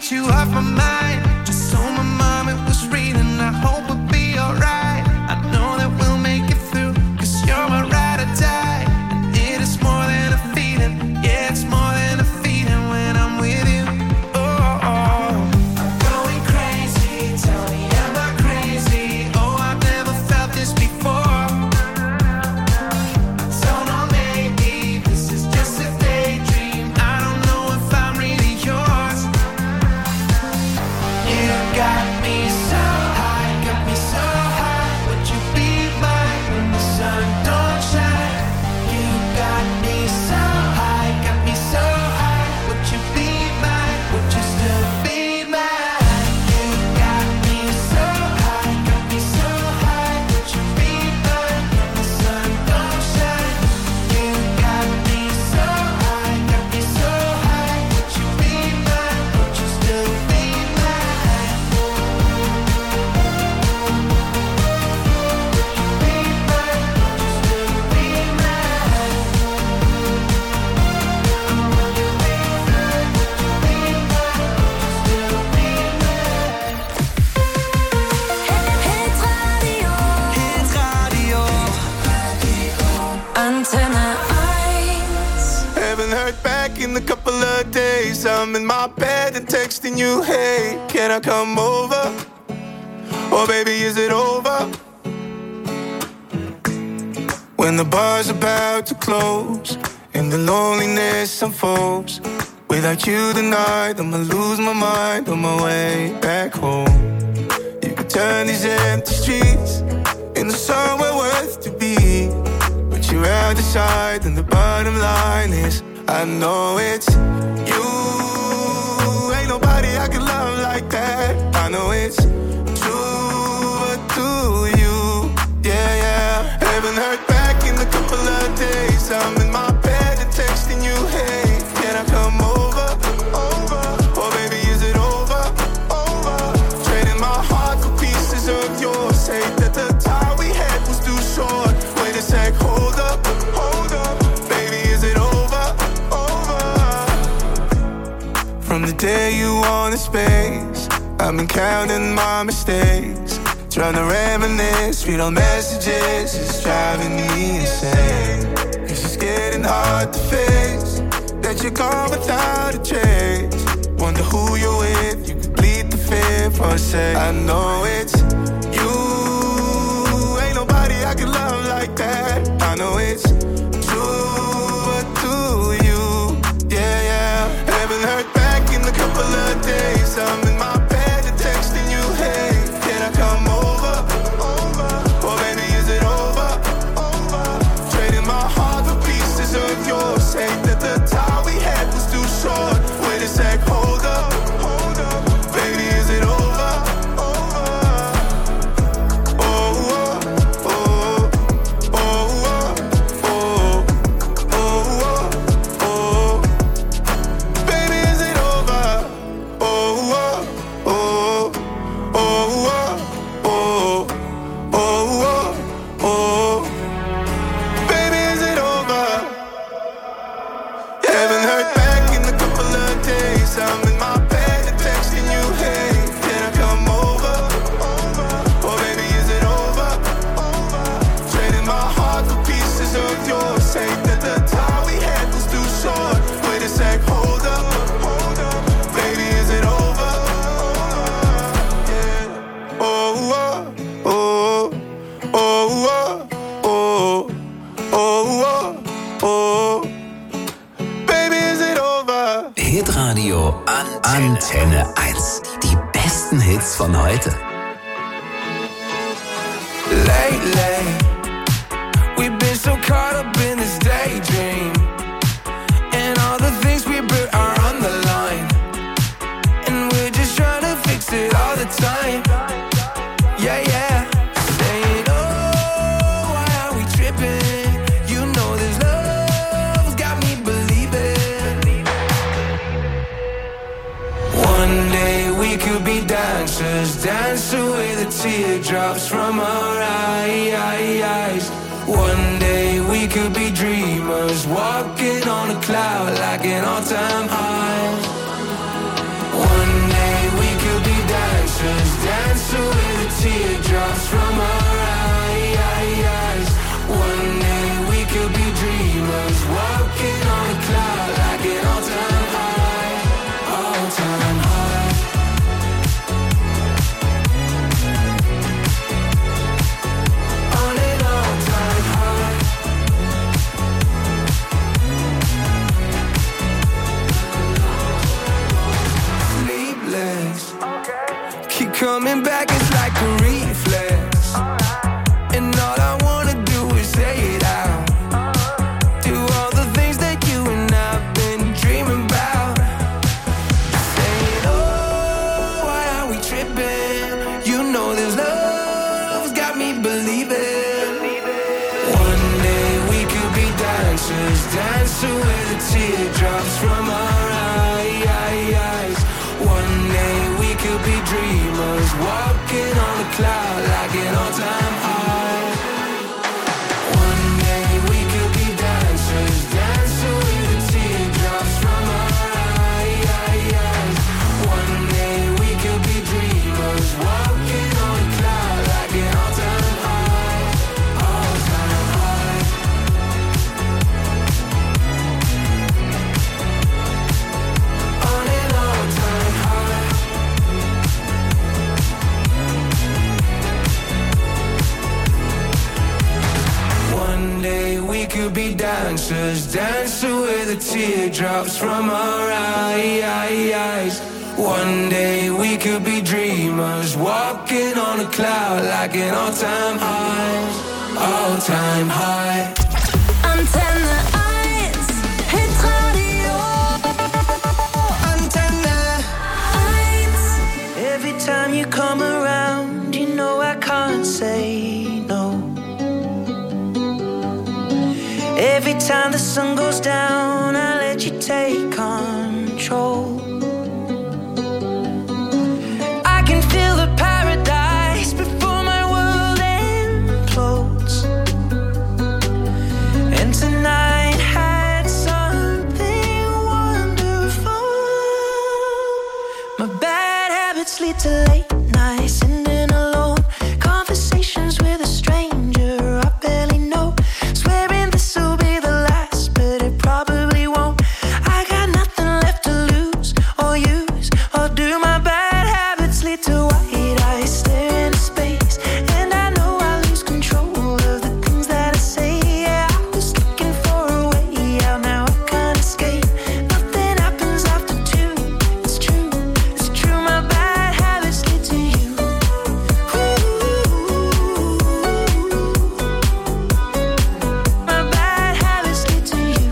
get you off my mind. Just so my mom it was reading. I hope we'll be alright. I know that we'll make it through, 'cause you're my ride or die. And it is more than a feeling. Yeah, it's more than a feeling when I'm with you. Oh, oh. I'm going crazy. Tell me am I crazy? Oh, I've never felt this before. So no, maybe this is just a daydream. I don't know if I'm really yours. You got me so high, got me so high. Would you be mine when the sun don't shine? You got me so high, got me so high. Would you be mine? Would you still be mine? You got me so high, got me so high. Would you be mine when the sun don't shine? You got me so high, got me so high. Would you be mine? Would you still be mine? Antenne 1. Haven't heard back in a couple of days. I'm in my bed and texting you, hey, can I come over? Oh baby, is it over? When the bar's about to close and the loneliness unfolds, without you tonight, I'ma lose my mind on my way back home. You could turn these empty streets into somewhere worth to be. You're out the side, and the bottom line is I know it's you. Ain't nobody I can love like that. I know it's true, but do you? Yeah, yeah. Haven't heard back in a couple of days. I'm in my bed and texting you, hey, can I come over? Over. Oh baby, is it over? Over. Trading my heart for pieces of yours. Say that the time we had was too short. Wait a sec, hold up, baby, is it over, over? From the day you wanted space, I've been counting my mistakes, trying to reminisce, read all messages, it's driving me insane. 'Cause it's getting hard to face that you're gone without a trace. Wonder who you're with, you could bleed the fear for a sec. I know it's you. Ain't nobody I can love like that. I know it's true, but do you? Yeah, yeah. Haven't heard back in a couple of days. I'm in my bed and texting you, hey, can I come over? Over. Oh baby, is it over? Over. Trading my heart for pieces of yours. Say that the time we had was too short. Wait a sec, hold up, baby, is it over? Over. Oh, oh, oh, oh, oh, oh, oh. Baby, is it over? Oh, oh, oh, oh, oh, oh, oh. Baby, is it over? Haven't heard back in a couple of days. I'm in my bed and texting you, hey, can I come over? Oh baby, is it over? Trading my heart for pieces of yours. Say that the time we had was too short. Wait a sec, hold up, baby, is it over? Yeah. Oh, oh, oh, oh, oh, oh, oh, oh. Baby, is it over? Hitradio Antenne 1. Die besten Hits von heute. Lately, we've been so caught up in this daydream, and all the things we built are on the line, and we're just trying to fix it all the time. Yeah, yeah. Saying, oh, why are we tripping? You know this love's got me believing. One day we could be dancers, dance away the teardrops from our eyes. One day we could be dreamers, walking on a cloud like an all-time high. One day coming back, it's like a reflex. And all I wanna do is say it out. Do all the things that you and I've been dreaming about. Saying, oh, why are we tripping? You know this love's got me believing. One day we could be dancers, dancing with the teardrops from our eyes. One day we could be dreamers, walking on a cloud like an all-time high. One day we could be dancers, dancing with the teardrops from our eyes. One day we could be dreamers, walking on a cloud like an all-time high, all-time high. On an all-time high. One day we could be dancers, dancing with the teardrops from our eyes. One day we could be dreamers, walking on a cloud like an all-time high, all-time high. Antenne 1, Hitradio. Antenne. 1. Every time you come around, you know I can't say no. Every time the sun goes down, I let you take control. I can feel the paradise before my world implodes. And tonight had something wonderful. My bad habits lead to late nights, ending alone. Conversations with a stranger I barely know. Swearing this will be the last, but it probably won't. I got nothing left to lose or use or do. My bad habits lead to white eyes staring into space, and I know I lose control of the things that I say. Yeah, I was looking for a way out, now I can't escape. Nothing happens after 2. It's true, it's true. My bad habits lead to you. My bad habits lead to you.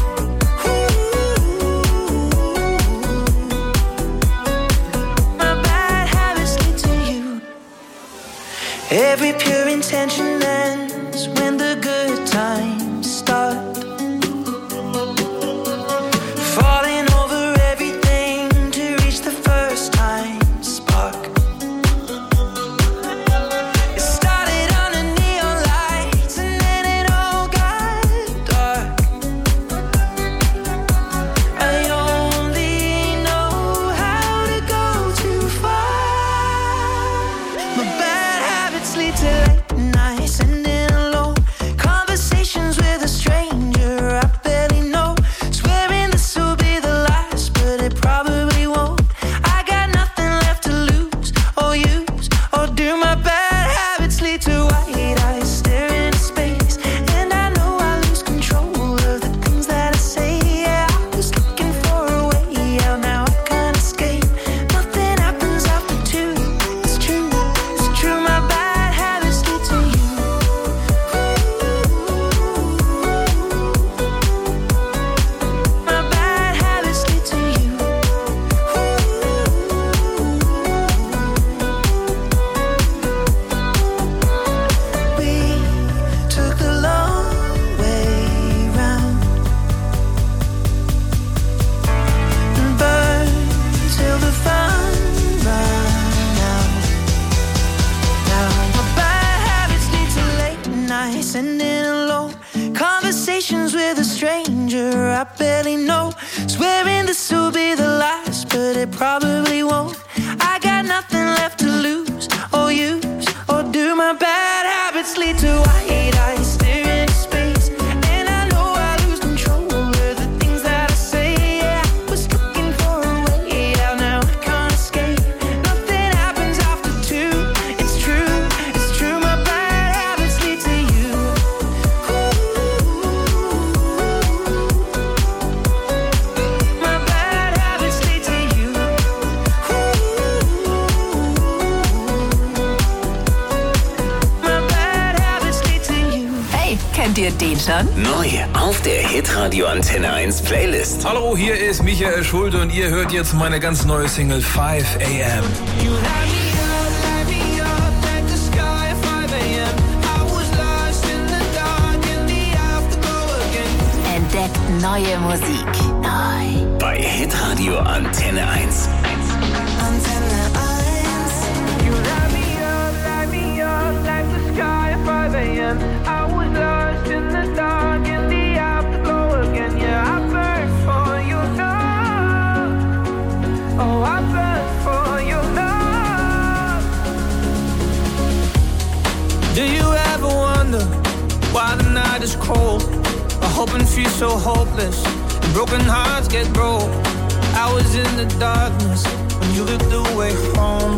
My bad habits lead to you. Every pure intention ends when the good times start. Falling over everything to reach the first time spark. It started under neon lights and then it all got dark. I only know how to go too far. My bad habits lead to late nights, ending alone. Conversations with a stranger I barely know. Swearing this will be the last, but it probably won't. I got nothing left to lose or use or do. My bad habits lead to white eyes staring into space, and I know I lose control of the things that I say. Yeah, I was looking for a way out, now I can't escape. Nothing happens after 2. It's true, it's true. My bad habits lead to you. My bad habits lead to you. We took the long way round and burned till the fun ran out. Now my bad habits lead to late nights, ending alone. Conversations with a stranger I barely know. Swearing this will be the last, but it probably won't. I got nothing left to lose or use or do. My bad habits lead to white eyes staring into space, and I know I lose control of the things that I say. Yeah, I was looking for a way out, now I can't escape. Nothing happens after 2. It's true, it's true. My bad habits lead to you. ihr den schon? Neu auf der Hitradio Antenne 1 Playlist. Hallo, hier ist Michael Schulte und ihr hört jetzt meine ganz neue Single 5 AM. You light me up like the sky at 5 a.m. I was lost in the dark in the afterglow again. Entdeckt neue Musik. Neu. Bei Hitradio Antenne 1. Antenne 1. You light me up like the sky at 5 a.m. I was lost in the dark in the afterglow again. Yeah, I burn for your love. Oh, I burn for your love. Do you ever wonder why the night is cold? I hope and feel so hopeless. And broken hearts get broke. I was in the darkness when you lit the way home.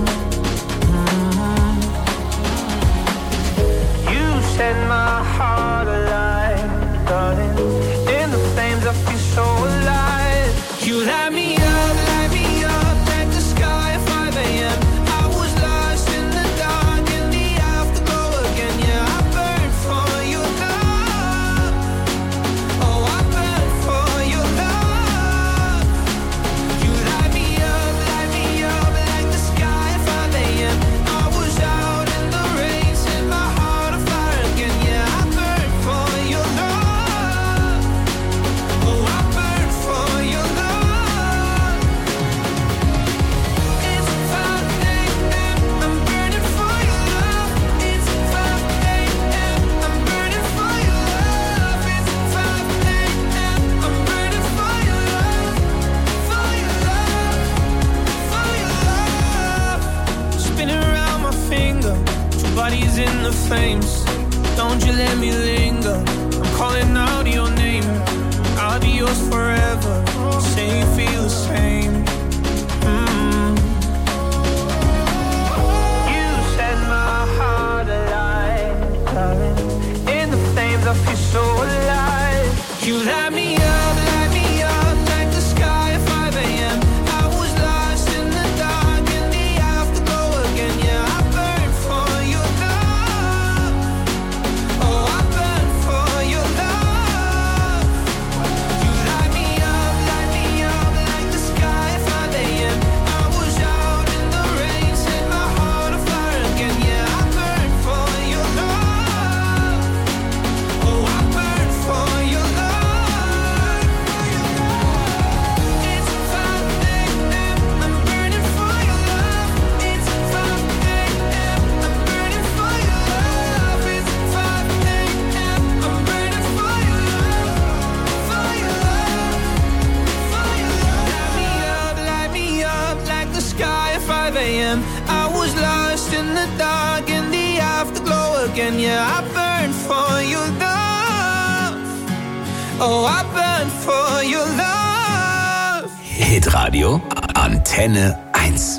You set my heart alive, darling. In the flames I feel so alive. You light me up like the sky at 5 a.m. I was lost in the dark in the afterglow again. Yeah, I burn for your love. Oh, I burn for your love. You light me up like the sky at 5 a.m. I was out in the rain, set my heart on fire again. Yeah, I burn for your love. Oh, I burn for your love. It's 5 a.m. I'm burning for your love. It's 5 a.m. I'm burning for your love. It's 5 a.m. I'm burning for your love. For your love. For your love. Spinning around my finger. Two bodies in the flames. Don't you let me linger. I'm calling out your name. I'll be yours forever. Say you feel the same. You set my heart alive, darling. In the flames I feel so alive. You light me up like the sky at 5 a.m. I was lost in the dark in the afterglow again. Yeah, I burn for your love. Oh, I burn for your love. You light me up like the sky at 5 a.m. I was out in the rain, set my heart on fire again. Yeah, I burn for your love. Oh, I burn for your love. It's 5 a.m. I'm burning for your love. It's 5 a.m. I'm burning for your love. It's 5 a.m. I'm burning for your love. For your love. For your love. Light me up like the sky at 5 a.m. I was lost in the dark in the afterglow again. Yeah, I burn for your love. Oh, I burn for your love. Hitradio Antenne 1.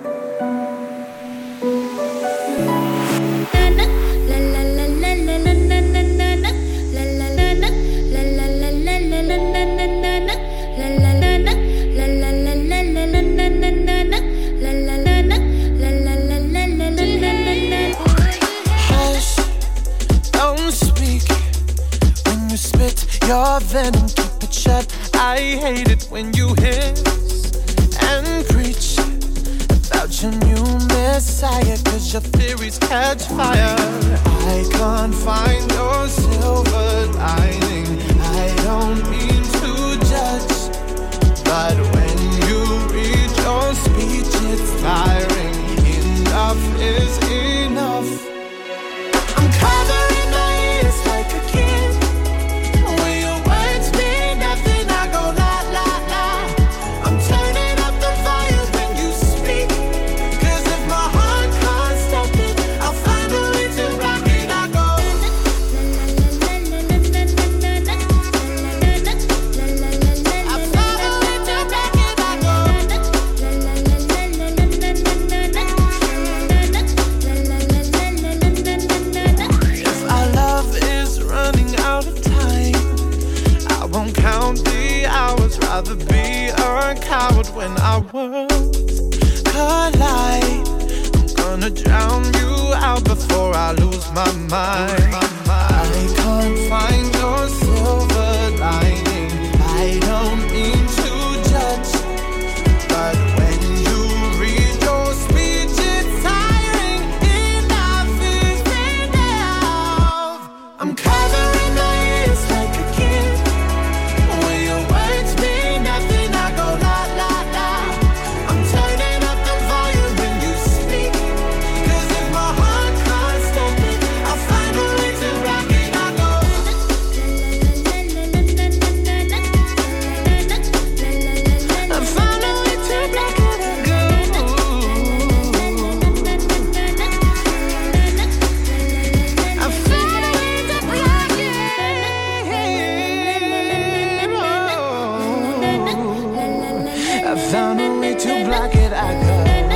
Hush, don't speak. When you spit your venom, keep it shut. I hate it when you hiss and preach about your new messiah, 'cause your theories catch fire. I can't find your silver lining. I don't mean to judge, but when you read your speech, it's tiring. Enough is enough. I'm covering my ears like a kid. When your words mean nothing, I go la la la. I'm turning up the volume when you speak, 'cause if my heart can't stop it, I'll find a way to rock it. I go. I find a way to rock it. I go. If our love is running out of time, I won't count the hours. Rather be a coward when our worlds collide. I'm gonna drown you out before I lose my mind. I I can't find your silver lining. I don't mean to judge, but when you read your speech, it's tiring. Enough is enough. I'm covering my ears like a kid. When your words mean nothing, I go la la la. I'm turning up the volume when you speak, 'cause if my heart can't stop it, I'll find a way to rock it. I go. I found a way to block it. I go. I found a way to block it. I found a way to block it. I go.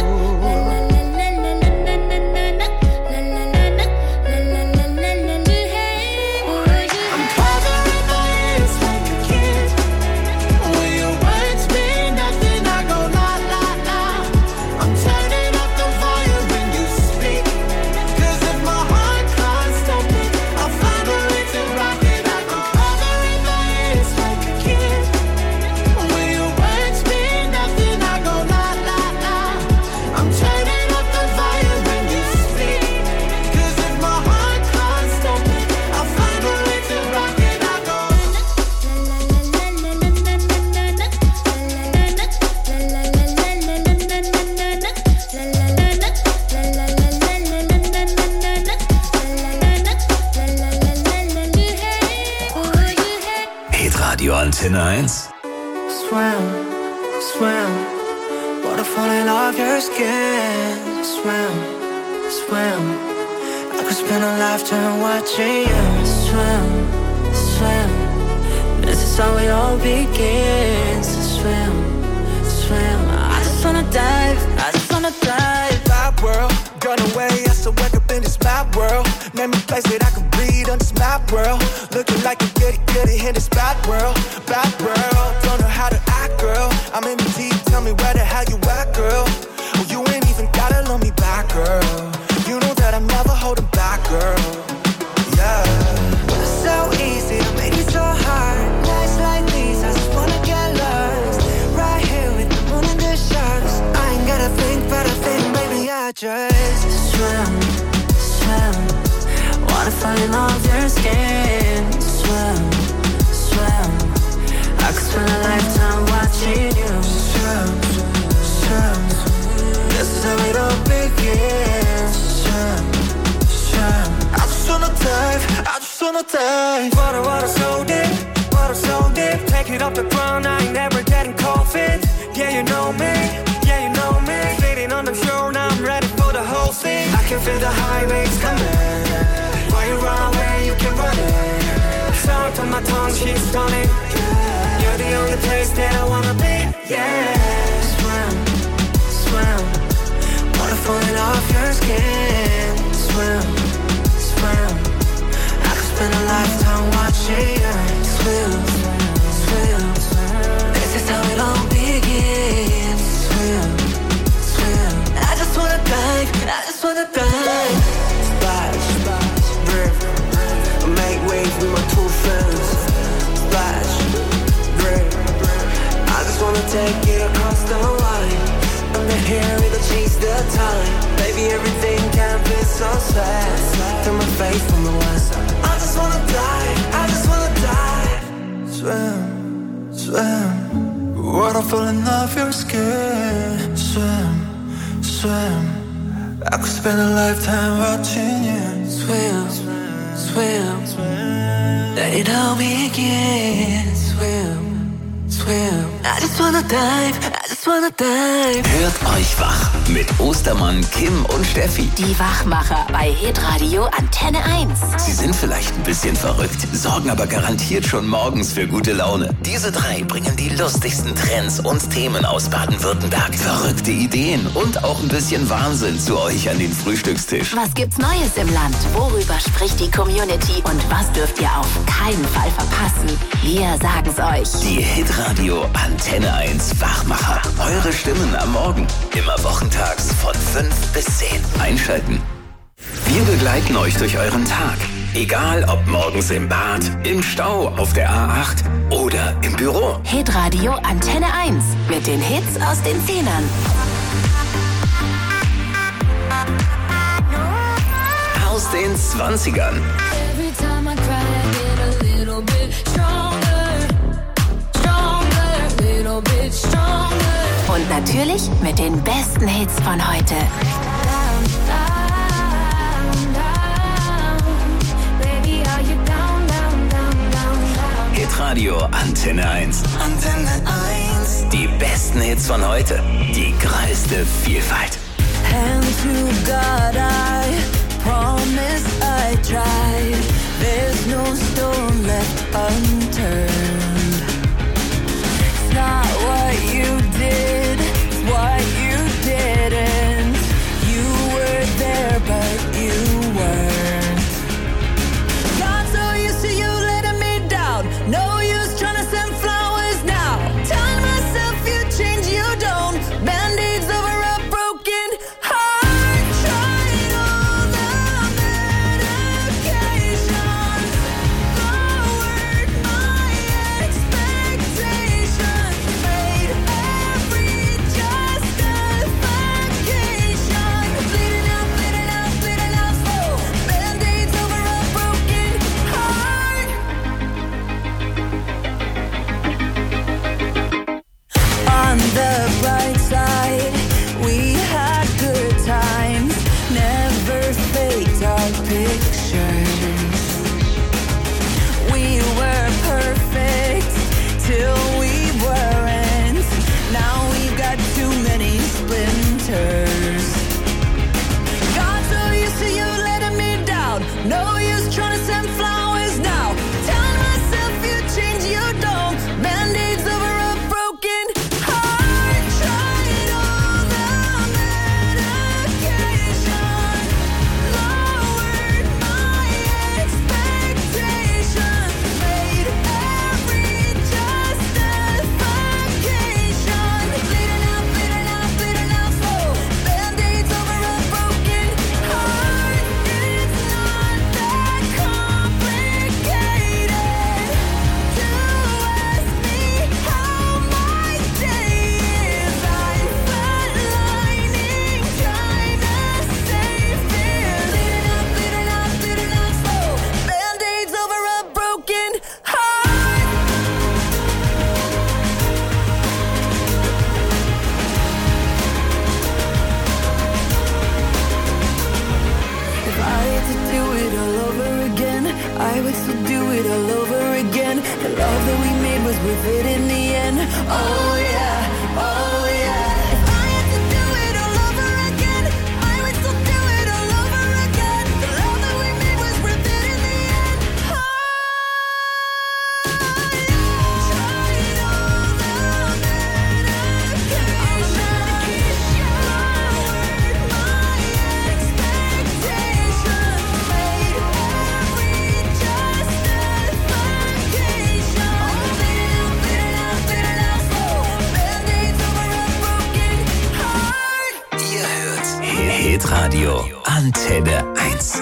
I'm covering my ears like a kid. When your words mean nothing, I go la la la. I'm turning up the volume when you speak, 'cause if my heart can't stop it, I'll find a way to rock it. I go. Covering my ears like a kid. When your words mean nothing, I go la la la. I'm turning up the volume when you speak, 'cause if my heart can't stop it, I'll find a way to rock it. I go. Hitradio Antenne 1. Swim, swim, waterfall in off your skin. Swim, swim, I could spend a lifetime watching you. Swim, swim, this is how it all begins. Swim, swim, I just wanna dive, I just wanna dive. Bad world, gone away, I still wake up in this mad world. Name a place that I can breathe on this mad world. Looking like a goody in this bad world. Bad world, don't know how to act, girl. I'm in the deep, tell me where the hell you at, girl. Oh, you ain't even gotta love me back, girl. You know that I'm never holding back, girl. Yeah. It's so easy to make it so hard. Nights like these, I just wanna get lost. Right here with the moon and the stars. I ain't gotta think, but I think maybe I just swim, swim. Water falling off your skin. Swim, swim. I could spend a lifetime watching you. Swim, swim. This is how it all begins. Swim, swim. I just wanna dive, I just wanna dive. Water so deep, water so deep. Take it off the ground, I ain't never getting cold feet. Yeah, you know me, yeah, you know me. Sitting on the shore, now I'm ready for the whole thing. I can feel the high waves coming. Why you run away, you can run it. Sound on my tongue, she's stunning. You're the only place that I wanna be, yeah. Swim, swim. Water falling off your skin. Swim, swim. I could spend a lifetime watching you. Swim, swim. This is how it all begins. Swim, swim. I just wanna dive, I just wanna dive. Splash, rip, make waves with my two friends. Splash, rip, I just wanna take it across the line. Under here, it'll change the time. Baby, everything can be so sad. Through my face from the west. I just wanna dive, I just wanna dive. Swim, swim. Water falling off your skin. Swim, swim. I could spend a lifetime watching you. Swim, swim, let it all begin. Swim, swim. I just wanna dive, I just wanna dive. Hört euch wach mit Ostermann, Kim und Steffi. Die Wachmacher bei Hitradio Antenne 1. Sie sind vielleicht ein bisschen verrückt, sorgen aber garantiert schon morgens für gute Laune. Diese drei bringen die lustigsten Trends und Themen aus Baden-Württemberg. Verrückte Ideen und auch ein bisschen Wahnsinn zu euch an den Frühstückstisch. Was gibt's Neues im Land? Worüber spricht die Community? Und was dürft ihr auf keinen Fall verpassen? Wir sagen's euch. Die Hitradio Antenne 1 Wachmacher. Eure Stimmen am Morgen. Immer wochentags von 5 bis 10. Einschalten. Wir begleiten euch durch euren Tag. Egal ob morgens im Bad, im Stau, auf der A8 oder im Büro. Hitradio Antenne 1 mit den Hits aus den 10ern. Aus den 20ern. Every time I cry, I get a little bit stronger, stronger, little bit stronger. Und natürlich mit den besten Hits von heute. Baby, are you down, down, down, down? Hitradio Antenne 1. Antenne 1. Die besten Hits von heute. Die größte Vielfalt. And to God I promise I tried. There's no stone left unturned. It's not what you did, it's what you didn't. You were there, but you weren't. Got so used to you letting me down. No use trying to send flowers now. Telling myself you change, you don't. Band-aids over a broken heart. Tried all the medications. Lowered my expectations. Made every justification. Bleeding out, bleeding out, bleeding out slow. Band-aids over a broken heart. On the bright side, we had good times, never faked our pictures. We were perfect till we weren't. Now we've got too many splinters. Got so used to you letting me down. No use trying to send flowers now. Telling myself you change, you don't. Band-aids over a broken heart. Tried all the medication. Lowered my expectations. Made every justification. Bleeding out, bleeding out, bleeding out slow. Band-aids over a broken heart. It's not that complicated to ask me how my day is. I flatlining, trying to save fear. Bleeding out, bleeding out, bleeding out slow. Band-aids over a broken heart. If I had to do it all over again, I would still do it all over again. The love that we made was worth it in the end. Oh yeah, oh yeah. If I had to do it all over again, I would still do it all over again. The love that we made was worth it in the end. Oh yeah. Tried all the medication. Lowered my expectations. Made every justification. Bleeding out, bleeding out slow. Band-aids over a broken heart. Ihr hört Hitradio Antenne 1.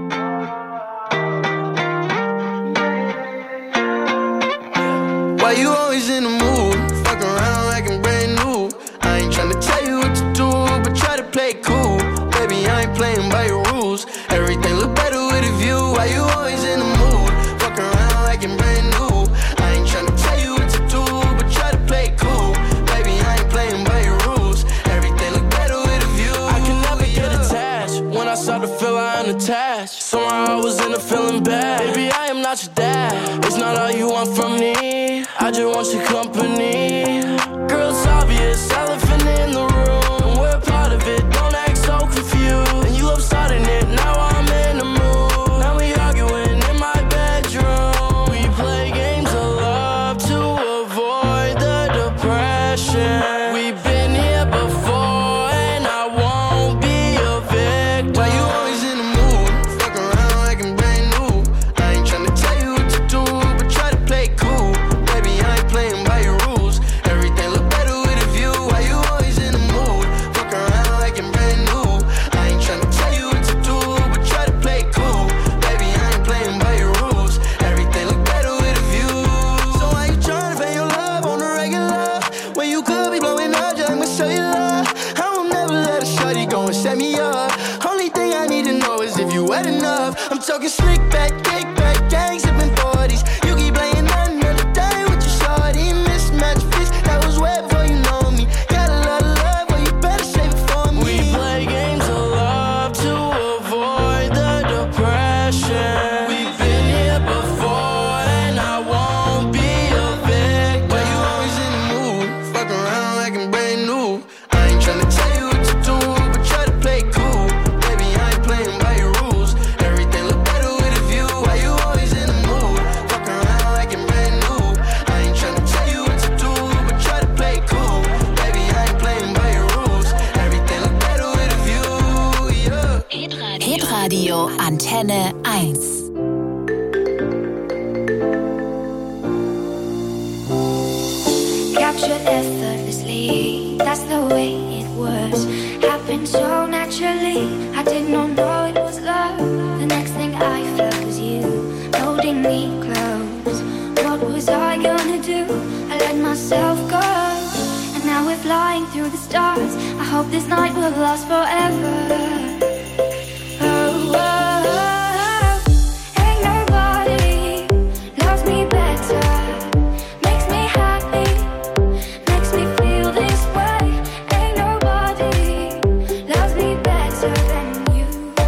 Why you always in the mood? Fuck around like I'm brand new. I ain't tryna tell you what to do, but try to play cool. Baby, I ain't playing by your rules. Everything look better with a view. Why you always in the mood? Fuck around like I'm brand new. I ain't tryna tell you what to do, but try to play cool. Baby, I ain't playing by your rules. Everything look better with a view. I can never get attached. When I start to feel I unattached, somehow I was in a feeling bad. Baby, I am not your dad. It's not all you want from me. I just want your company. Girl, it's obvious, elephant in the room. We're part of it, don't act so confused. And you love starting it, now I'm in the mood. Now we arguing in my bedroom. We play games of love to avoid the depression. We've been here before and I won't be a victim. Why you always in the mood? Fuck around like I'm brand new. I ain't tryna tell you what to do, but try to play cool. Baby, I ain't playing by your set me up. Only thing I need to know is if you wet enough. I'm talking slick back, kick back, gang sipping 40s. You keep playing another day with your shorty. Mismatch fish, that was wet before you know me. Got a lot of love, but you better save it for me. We play games of love to avoid the depression. We've been here before and I won't be a victim. Why you always in the mood? Fuck around like I'm brand new. I ain't tryna tell you what to do, but try to play cool. Baby, I ain't playing by your rules. Everything look better with a view. Why you always in the mood? Fuck around like I'm brand new. I ain't tryna tell you what to do, but try to play cool. Baby, I ain't playing by your rules. Everything look better with a view, yeah. Hitradio Antenne 1. Captured effortlessly, that's the way it was. Happened so naturally, I did not know it was love. The next thing I felt was you, holding me close. What was I gonna do? I let myself go. And now we're flying through the stars. I hope this night will last forever. Oh, oh, oh. Ain't nobody loves me better. Makes me happy, makes me feel this way. Ain't nobody loves me better than you.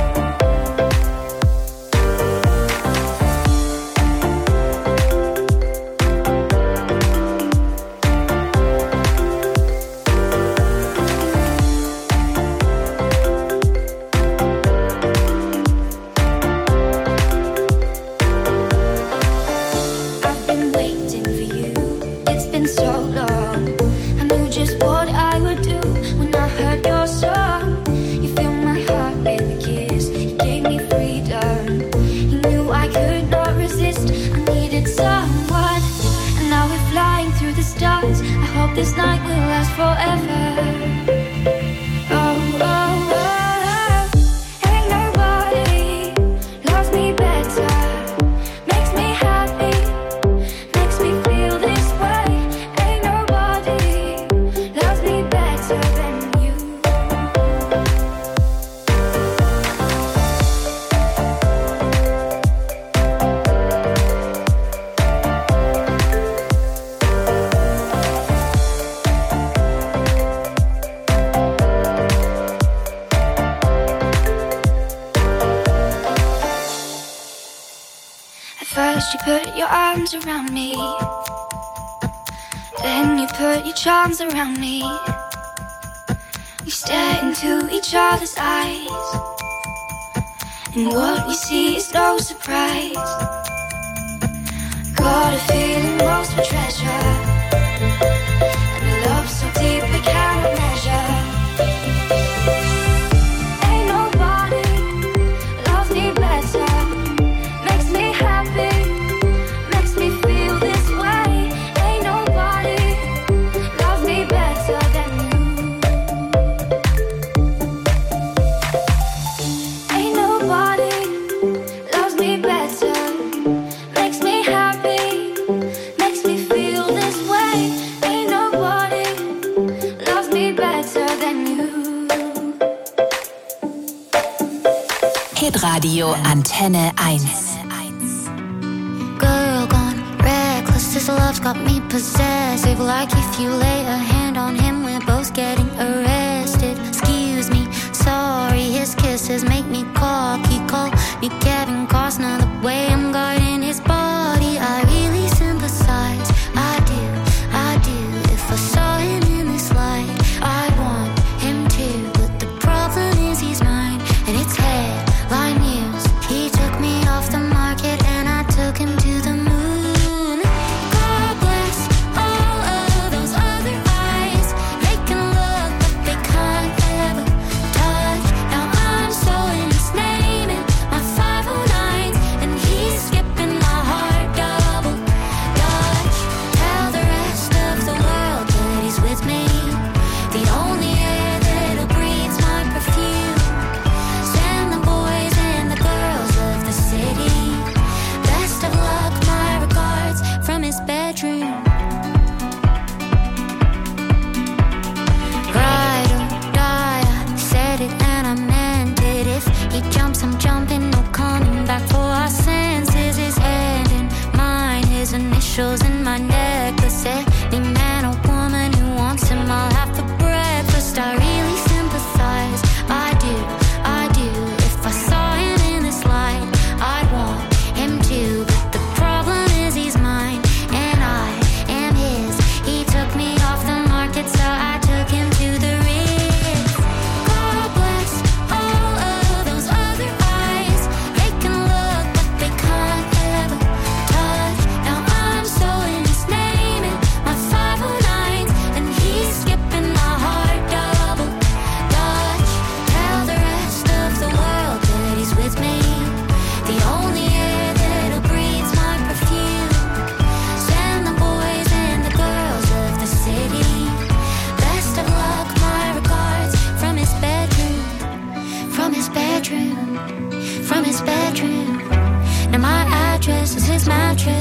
I've been waiting for you, it's been so long. I knew just what I would do when I heard your song. You filled my heart with a kiss, you gave me freedom. You knew I could not resist, I needed someone. And now we're flying through the stars. I hope this night will last forever. Oh, oh, oh. Ain't nobody loves me better. Makes me happy, makes me feel this way. Ain't nobody loves me better than you. At first you put your arms around me, then you put your charms around me. We stare into each other's eyes, and what we see is no surprise. Got a feeling lost for treasure, and a love so deep we cannot measure. Ain't nobody loves me better. Makes me happy, makes me feel this way. Ain't nobody loves me better than you. Ain't nobody loves me better. Makes me happy, makes me feel this way. Ain't nobody loves me better than you. Hitradio Antenne 1. Girl gone reckless, this love's got me possessive. Like if you lay a hand on him, we're both getting arrested. Excuse me, sorry, his kisses make me cocky. Call me Kevin Costner, the way I'm guarding his body. I really sympathize, I do. If I saw him in this light, I want him too. But the problem is he's mine, and it's headline news. He took me off the market and I took him to the moon. God bless all of those other eyes. They can look, but they can't ever touch. Now I'm so in his name and my 509s, and he's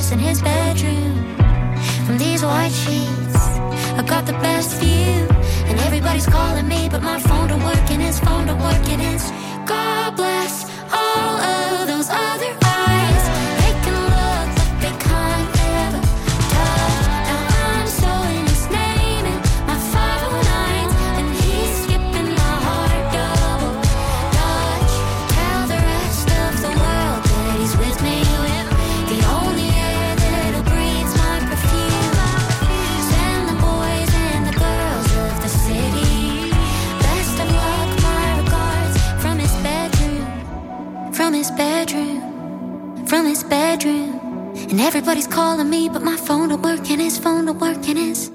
in his bedroom. From these white sheets, I got the best view. And everybody's calling me, but my phone don't work and his phone don't work and it's God bless all of those other eyes. They can look, but they can't ever touch. Now I'm so in his name and my 509s, and he's skipping my heart double dutch. Tell the rest of the world that he's with me. The only air that'll breathe my perfume. Send the boys and the girls of the city best of luck, my regards. From his bedroom, from his bedroom, from his bedroom. And everybody's calling me, but my phone don't work and his phone don't work and his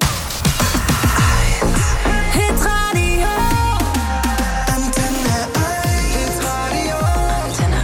Hit Radio. Antenne 1. Hit Radio. Antenne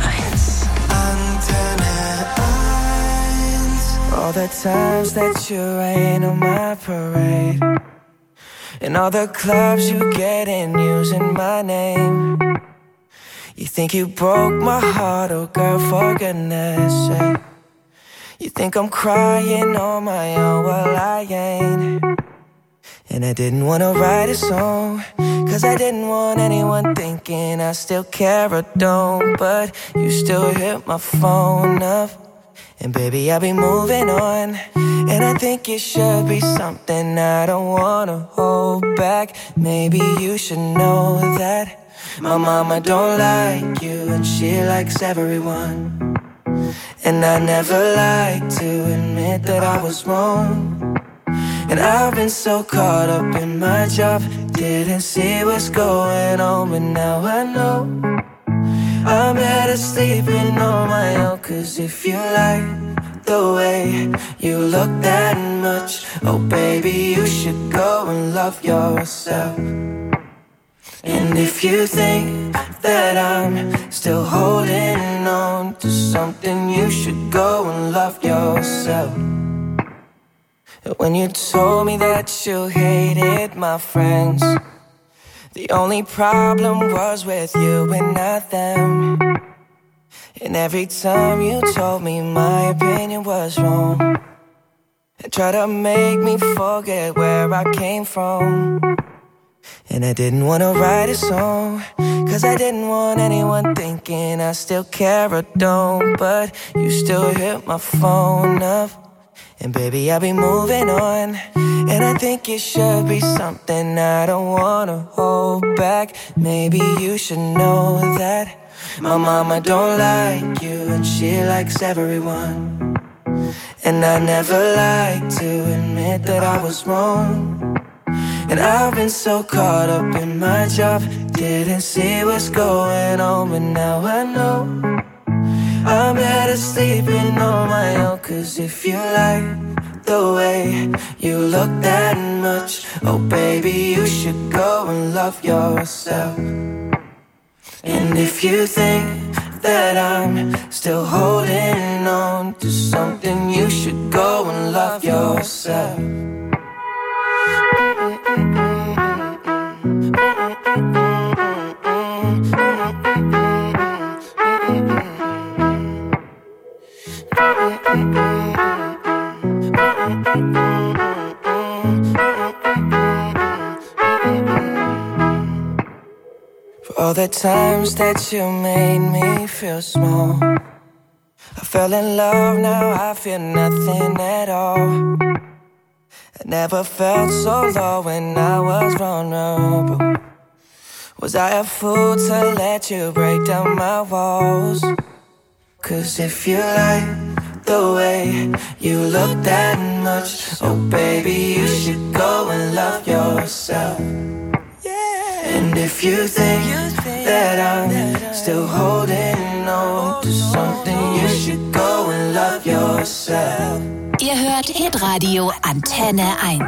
1. All the times that you rain on my parade, and all the clubs you get in using my name. You think you broke my heart, oh girl, for goodness sake. You think I'm crying on my own, well I ain't. And I didn't wanna write a song, cause I didn't want anyone thinking I still care or don't. But you still hit my phone up, and baby, I'll be moving on. And I think it should be something I don't wanna hold back. Maybe you should know that my mama don't like you, and she likes everyone. And I never like to admit that I was wrong. And I've been so caught up in my job, didn't see what's going on, but now I know I'm better sleeping on my own. Cause if you like the way you look that much, oh baby, you should go and love yourself. And if you think that I'm still holding on to something, you should go and love yourself. When you told me that you hated my friends, the only problem was with you and not them. And every time you told me my opinion was wrong, and tried to make me forget where I came from. And I didn't wanna write a song, cause I didn't want anyone thinking I still care or don't. But you still hit my phone up, and baby, I'll be moving on. And I think it should be something I don't wanna hold back. Maybe you should know that my mama don't like you, and she likes everyone. And I never like to admit that I was wrong. And I've been so caught up in my job, didn't see what's going on, but now I know I'm better sleeping on my own. Cause if you like the way you look that much, oh baby, you should go and love yourself. And if you think that I'm still holding on to something, you should go and love yourself. For all the times that you made me feel small, I fell in love, now I feel nothing at all. I never felt so low when I was vulnerable. Was I a fool to let you break down my walls? Cause if you like the way you look that much, oh baby, you should go and love yourself. And if you think that I'm still holding on to something, you should go and love yourself. Ihr hört Hitradio Antenne 1.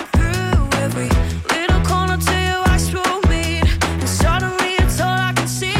See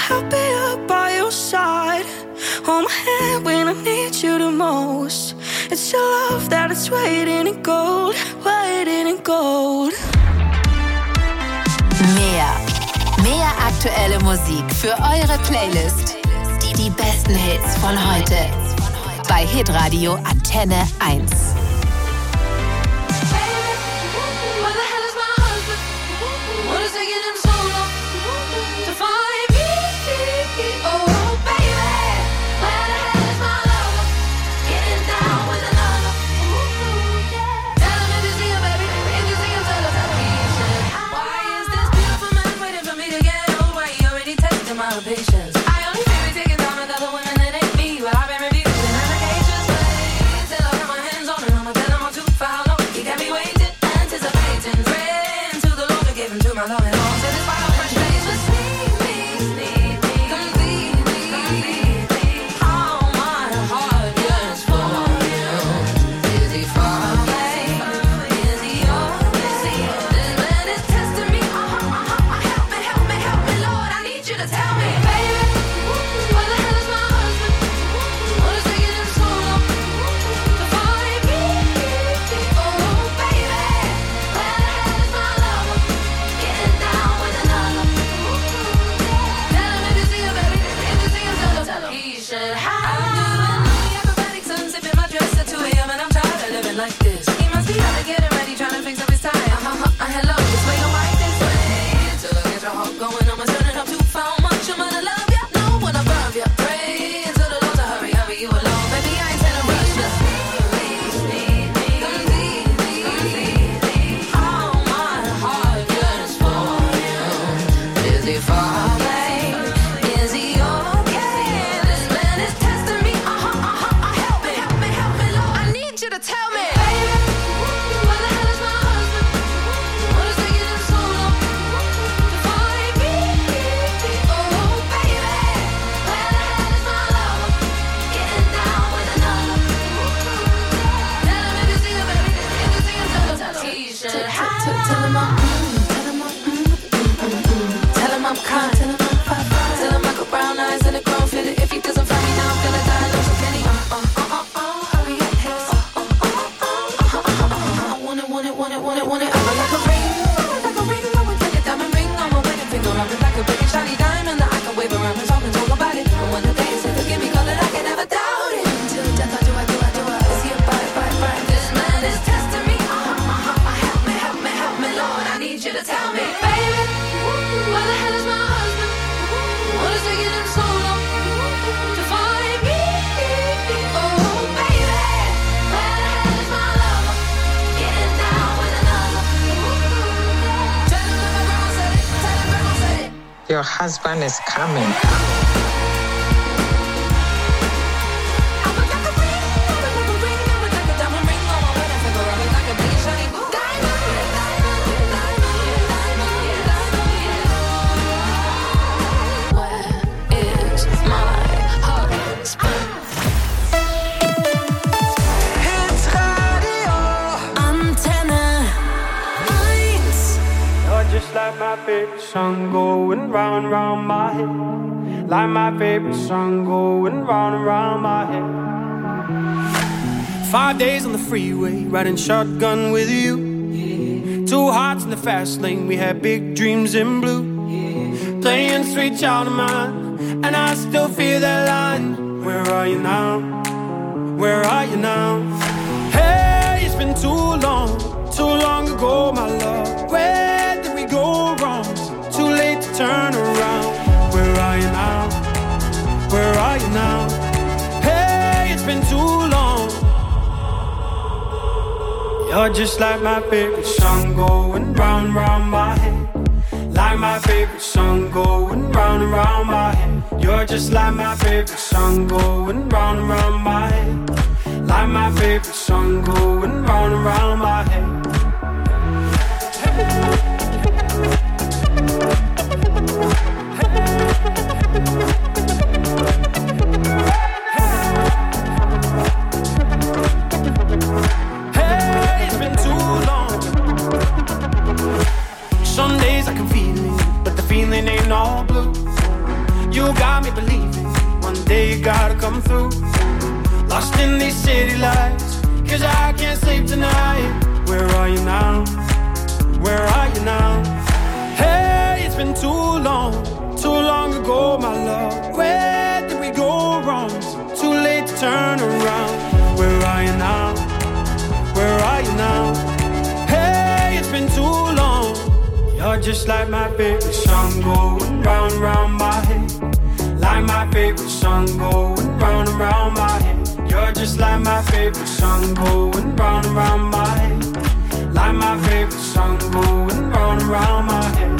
I'll be up by your side. Hold my hand when I need you the most. It's your love that is waiting in gold, waiting in gold. Mehr aktuelle Musik für eure Playlist. Die besten Hits von heute. Bei Hitradio Antenne 1. Patience. I only feel it taking down with other women that ain't me, but I've been reviewed in allegations. Till I got my hands on it, I'ma tell them I'm too far long. You got me waiting, anticipating, praying to the Lord to give him to my love and all. Satisfy my fresh face, but sneak me, completely. All my heart yearns for you. Is he far away? Is he yours? This man is testing me. Help me, Lord, I need you to tell me. Like this, he must be out to get it ready, trying to fix up his tie. Hello, this way, don't like this way. Till I get your heart going, I'ma turn it up too far. Much I'm gonna love ya, know when I love ya. Pray to the Lord to hurry, you alone, baby. I ain't telling rush ya. All my heart yearns for you. Is he far away? Is he okay? This man is testing me. Help me, Lord. I need you to tell me. Tell him I'm kind. Tell him I got brown eyes and a grown fit. If he doesn't find me now, I'm gonna die. No, so can he? Hurry up, hips. I want it. I'm like a ring. I would like a diamond ring on my wedding finger. I'm like a big shiny diamond that I can wave around and talk about it. And when the day is here, give me color, I can never doubt it. Till death, I do. Is he a bite? This man is testing me. Help me, Lord. I need you to tell me, baby. Where the hell is my husband? What is taking him so long to find me? Oh, baby, where the hell is my lover? Getting down with another. Tell him that my grandma said it. Your husband is coming. Just like my favorite song going round and round my head. Like my favorite song going round and round my head. 5 days on the freeway, riding shotgun with you. Yeah. 2 hearts in the fast lane, we had big dreams in blue. Yeah. Playing Sweet Child of Mine, and I still feel that line. Where are you now? Where are you now? Hey, it's been too long ago, my love. Where did we go wrong? Too late to turn around. Where are you now? Where are you now? Hey, it's been too long. You're just like my favorite song going round and round my head. Like my favorite song going round and round my head. You're just like my favorite song going round and round my head. Like my favorite song going round and round my head. Hey, it's been too long. Some days I can feel it, but the feeling ain't all blue. You got me believing one day you gotta come through. Lost in these city lights, 'cause I can't sleep tonight. Where are you now? Where are you now? Hey, it's been too long ago, my love. Where did we go wrong? It's too late to turn around. Where are you now? Where are you now? Hey, it's been too long. You're just like my favorite song going round and round my head. Like my favorite song going round and round my head. You're just like my favorite song going round and round my head. Like my favorite song going round and round my head.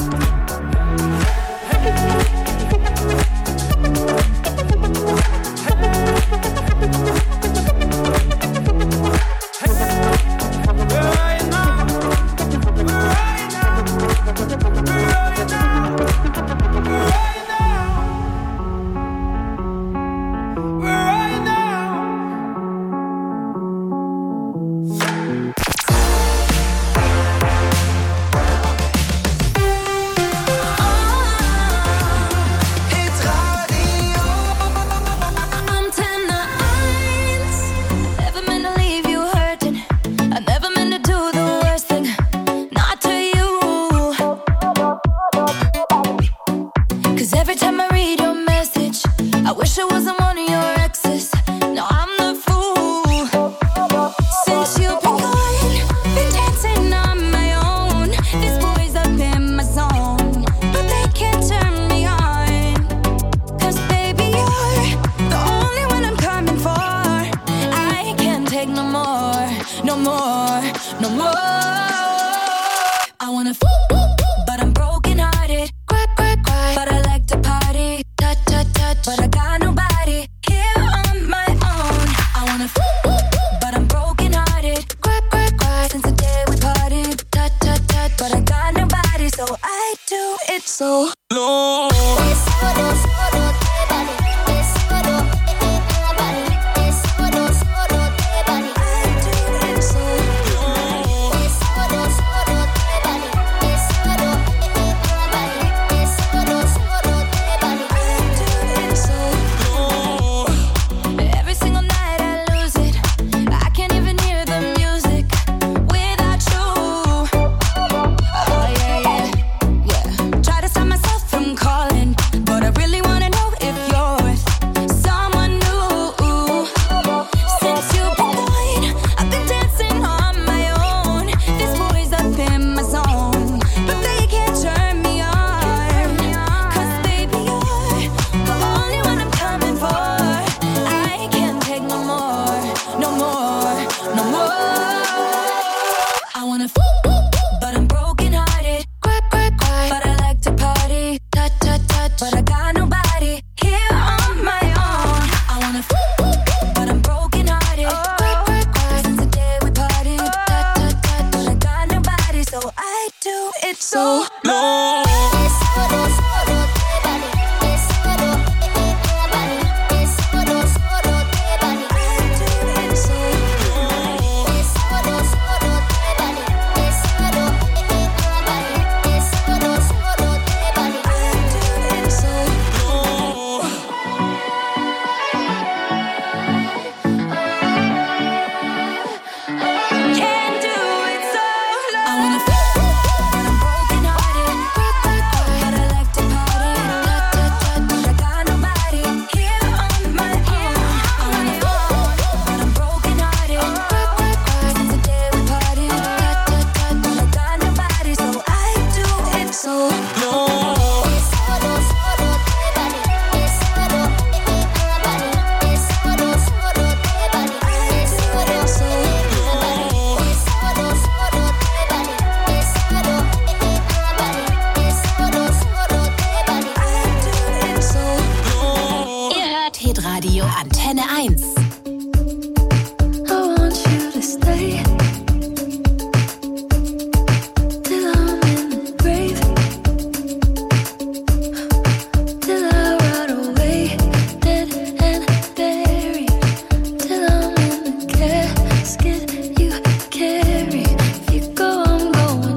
Hitradio Antenne 1.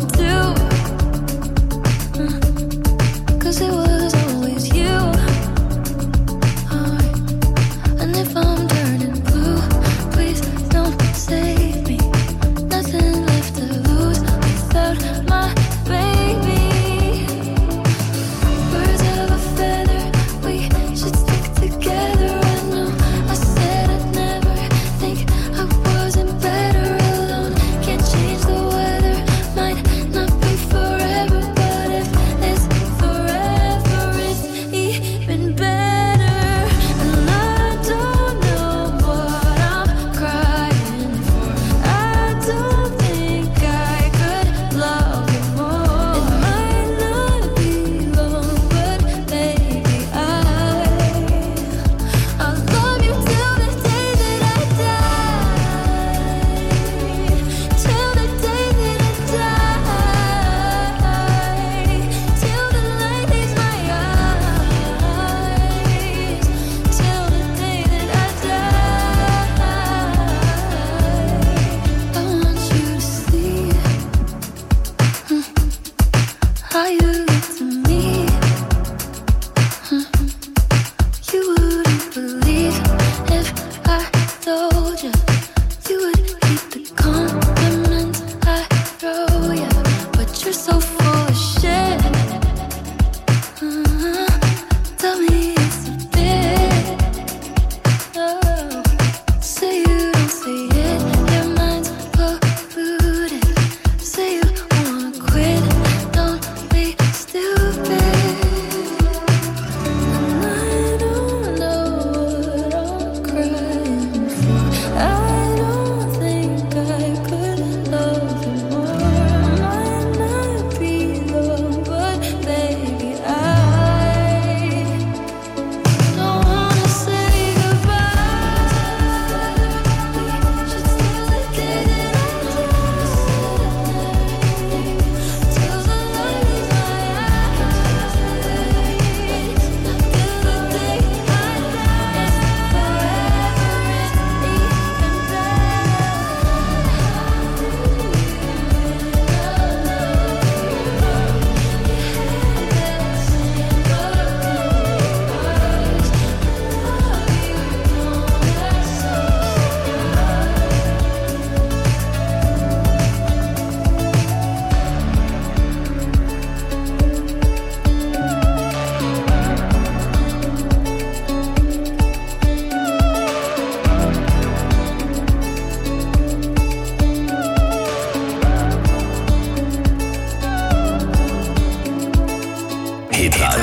It was always you.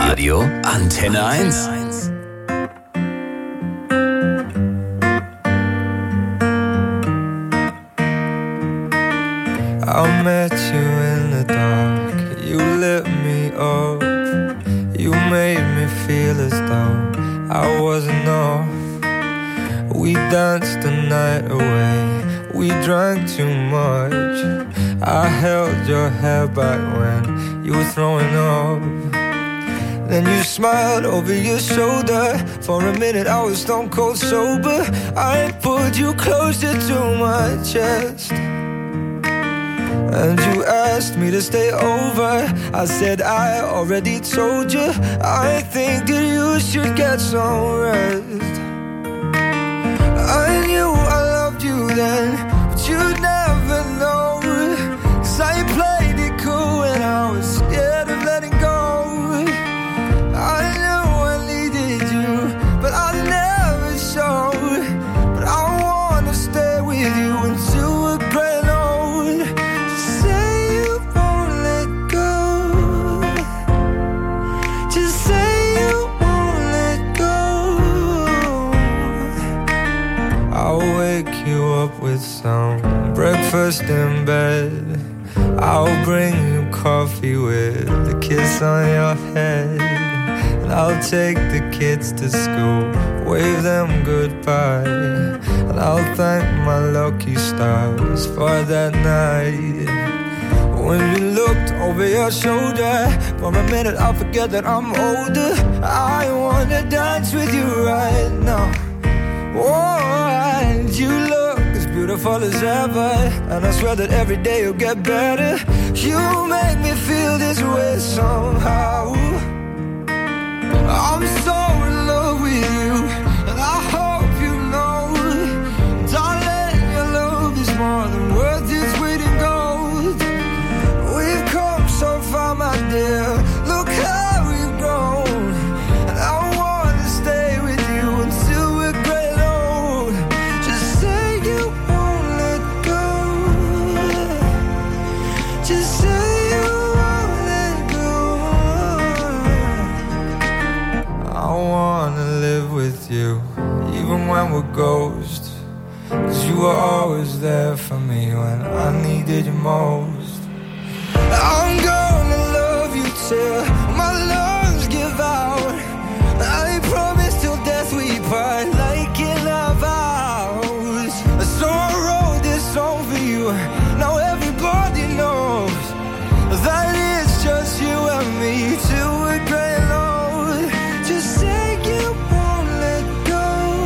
Hitradio Antenne 1. I met you in the dark, you lit me up, you made me feel as though I wasn't off. We danced the night away, we drank too much. I held your hair back when you were throwing up. Then you smiled over your shoulder. For a minute I was stone cold sober. I pulled you closer to my chest, and you asked me to stay over. I said I already told you, I think that you should get some rest. I knew I loved you then, but you'd never know, 'cause I played it cool and I was scared of letting go. I knew I needed you, but I never showed. But I wanna stay with you until we're grown old. Just say you won't let go. Just say you won't let go. I'll wake you up with some breakfast in bed. I'll bring you coffee with a kiss on your head. And I'll take the kids to school, wave them goodbye. And I'll thank my lucky stars for that night. When you looked over your shoulder, for a minute I forget that I'm older. I wanna dance with you right now. Oh, and you look as beautiful as ever, and I swear that every day you'll get better. You make me feel this way somehow. I'm so in love with you, and I hope you know, darling, your love is more than worth its weight in gold. We've come so far, my dear, look how we've grown. And I wanna stay with you until we're great old. Just say you won't let go. Just say you won't let go. I wanna live with you, even when we're ghosts. 'Cause you were always there for me when I needed you most. I'm gonna love you till my lungs give out. I promise till death we part, like in our vows. So I wrote this song for you, now everybody knows that it's just you and me till we're great old. Just say you won't let go.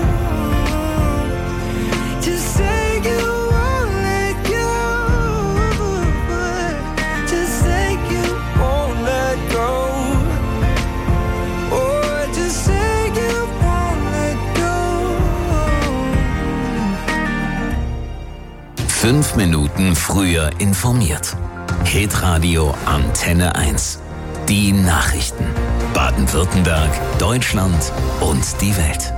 Just say you won't let go. Just say you won't let go. Oh, just say you won't let go. 5 Minuten früher informiert. Hitradio Antenne 1. Die Nachrichten. Baden-Württemberg, Deutschland und die Welt.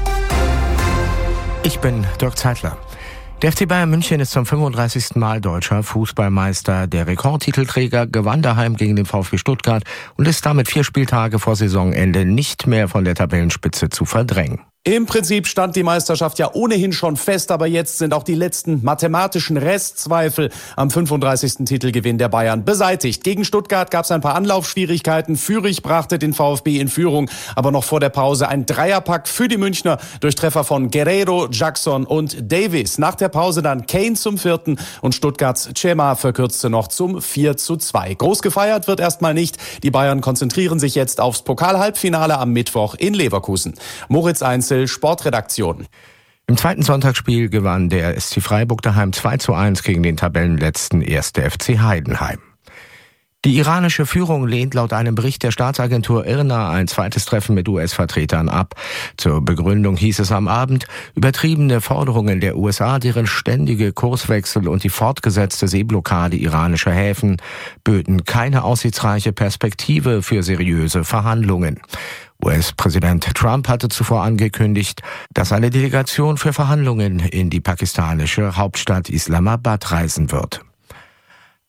Ich bin Dirk Zeitler. Der FC Bayern München ist zum 35. Mal deutscher Fußballmeister. Der Rekordtitelträger gewann daheim gegen den VfB Stuttgart und ist damit 4 Spieltage vor Saisonende nicht mehr von der Tabellenspitze zu verdrängen. Im Prinzip stand die Meisterschaft ja ohnehin schon fest, aber jetzt sind auch die letzten mathematischen Restzweifel am 35. Titelgewinn der Bayern beseitigt. Gegen Stuttgart gab es ein paar Anlaufschwierigkeiten. Fürich brachte den VfB in Führung, aber noch vor der Pause ein Dreierpack für die Münchner durch Treffer von Guerreiro, Jackson und Davies. Nach der Pause dann Kane zum 4. und Stuttgarts Cema verkürzte noch zum 4:2. Groß gefeiert wird erstmal nicht. Die Bayern konzentrieren sich jetzt aufs Pokal-Halbfinale am Mittwoch in Leverkusen. Moritz Einzel, Sportredaktion. Im zweiten Sonntagsspiel gewann der SC Freiburg daheim 2:1 gegen den Tabellenletzten 1. FC Heidenheim. Die iranische Führung lehnt laut einem Bericht der Staatsagentur IRNA ein zweites Treffen mit US-Vertretern ab. Zur Begründung hieß es am Abend, übertriebene Forderungen der USA, deren ständige Kurswechsel und die fortgesetzte Seeblockade iranischer Häfen böten keine aussichtsreiche Perspektive für seriöse Verhandlungen. US-Präsident Trump hatte zuvor angekündigt, dass eine Delegation für Verhandlungen in die pakistanische Hauptstadt Islamabad reisen wird.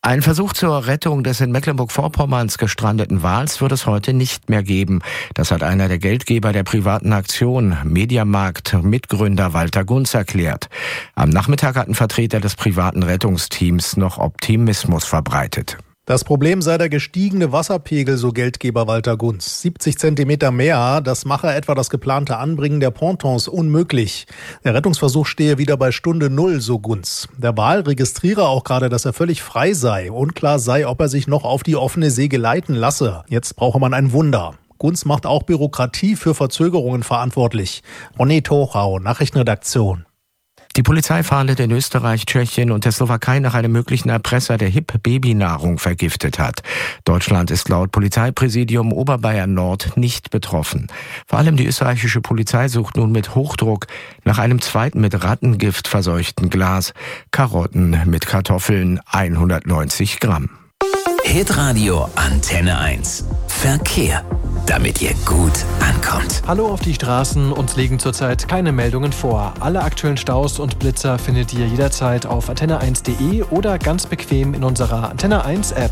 Ein Versuch zur Rettung des in Mecklenburg-Vorpommerns gestrandeten Wals wird es heute nicht mehr geben. Das hat einer der Geldgeber der privaten Aktion, Mediamarkt-Mitgründer Walter Gunz, erklärt. Am Nachmittag hatten Vertreter des privaten Rettungsteams noch Optimismus verbreitet. Das Problem sei der gestiegene Wasserpegel, so Geldgeber Walter Gunz. 70 Zentimeter mehr, das mache etwa das geplante Anbringen der Pontons unmöglich. Der Rettungsversuch stehe wieder bei Stunde 0, so Gunz. Der Wal registriere auch gerade, dass er völlig frei sei. Unklar sei, ob er sich noch auf die offene See geleiten lasse. Jetzt brauche man ein Wunder. Gunz macht auch Bürokratie für Verzögerungen verantwortlich. Ronny Tochau, Nachrichtenredaktion. Die Polizei fahndet in Österreich, Tschechien und der Slowakei nach einem möglichen Erpresser, der HIP-Babynahrung vergiftet hat. Deutschland ist laut Polizeipräsidium Oberbayern Nord nicht betroffen. Vor allem die österreichische Polizei sucht nun mit Hochdruck nach einem zweiten mit Rattengift verseuchten Glas. Karotten mit Kartoffeln, 190 Gramm. Hitradio Antenne 1. Verkehr, damit ihr gut ankommt. Hallo auf die Straßen, uns liegen zurzeit keine Meldungen vor. Alle aktuellen Staus und Blitzer findet ihr jederzeit auf antenne1.de oder ganz bequem in unserer Antenne 1 App.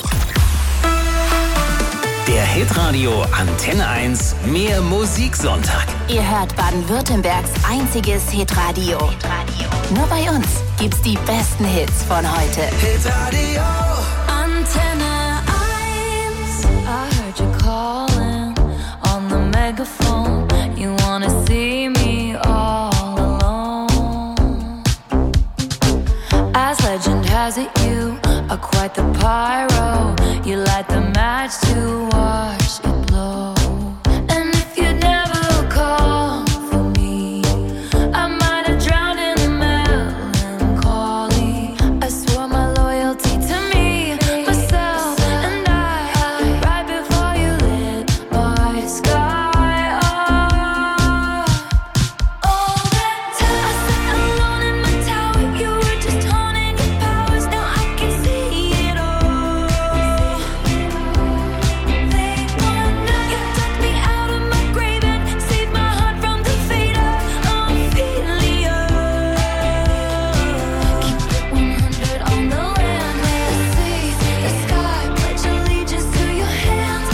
Der Hitradio Antenne 1 Mehr Musiksonntag. Ihr hört Baden-Württembergs einziges Hitradio. Nur bei uns gibt's die besten Hits von heute. Hitradio Antenne 1. I heard you calling on the megaphone. You wanna see me all alone. As legend has it, you are quite the pyro. You light the match to watch